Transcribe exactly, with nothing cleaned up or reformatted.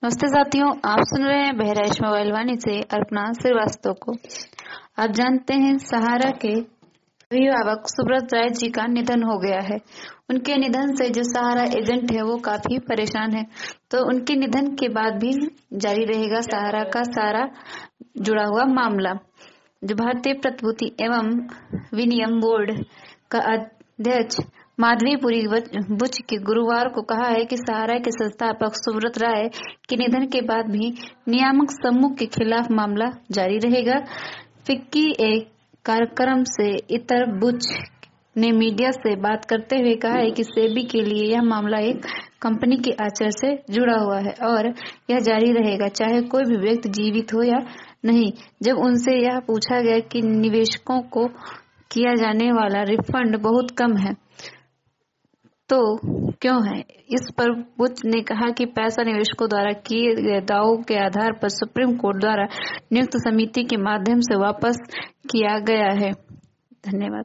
नमस्ते साथियों, आप सुन रहे हैं बहराइच मोबाइल वाणी से अर्पणा श्रीवास्तव को। आप जानते हैं सहारा के अभिभावक सुब्रत राय जी का निधन हो गया है। उनके निधन से जो सहारा एजेंट है वो काफी परेशान है। तो उनके निधन के बाद भी जारी रहेगा सहारा का सारा जुड़ा हुआ मामला। जो भारतीय प्रतिभूति एवं विनियम बोर्ड का अध्यक्ष माधवीपुरी बुच के गुरुवार को कहा है कि सहारा के संस्थापक सुब्रत राय के निधन के बाद भी नियामक समूह के खिलाफ मामला जारी रहेगा। फिक्की एक कार्यक्रम से इतर बुच ने मीडिया से बात करते हुए कहा है कि सेबी के लिए यह मामला एक कंपनी के आचार से जुड़ा हुआ है और यह जारी रहेगा चाहे कोई भी व्यक्ति जीवित हो या नहीं। जब उनसे यह पूछा गया कि निवेशकों को किया जाने वाला रिफंड बहुत कम है तो क्यों है, इस पर बुच ने कहा कि पैसा निवेशकों द्वारा किए गए दावों के आधार पर सुप्रीम कोर्ट द्वारा नियुक्त समिति के माध्यम से वापस किया गया है। धन्यवाद।